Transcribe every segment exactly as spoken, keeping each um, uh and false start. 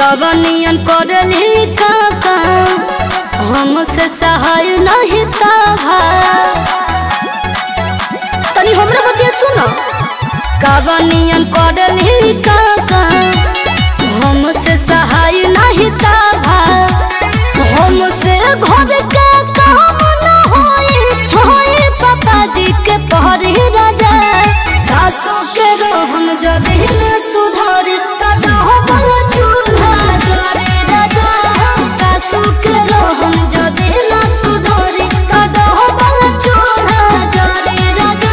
कवनियन करली काका हमसे सहाय नहीं ताभा तनी हमरा बतिया सुनो। कवनियन करली काका हमसे सहाय नहीं ताभा हमसे घर के काम न होए होए पापा जी के पहरी राजा सासू के रोहन जदि न सुधारी तदा हो चूल्हा जरे राजा सासू के रोहन जदि न सुधारी तदा हो चूल्हा जरे राजा।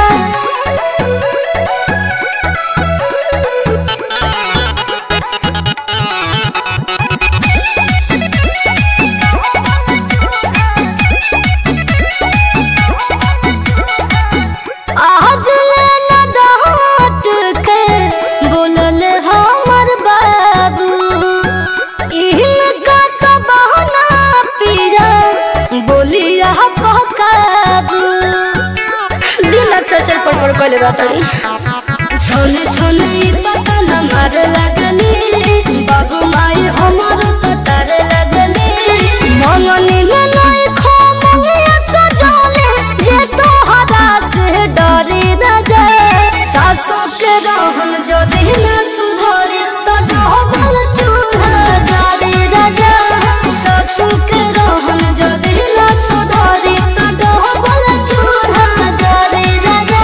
आज लेना डांट के बोलल हमर बाबू इनका तो बहाना पिया बोली रहा पकाबू दिन अच्छा चल पड़ पड़ कहले बातड़ी छोने छोने पता न मार लगली बाबू माई हमर तो तार लगली मंगनी में नहीं खो मंगिया सजले जे तो हरा से डरे राजा सासू के रोहन जदि न सुधरे तो डबल चूल्हा जरे राजा सासू के रोहन जदि न सुधरे तो डबल चूल्हा जरे राजा।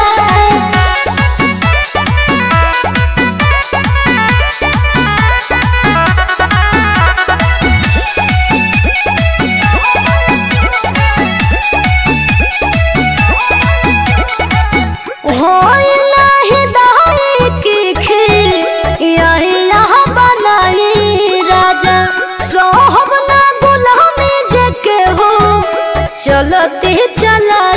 होय नाही दहाई की खीर यही यहाँ बनाई राजा सोहब ना गुलामी जे के हो चलते चला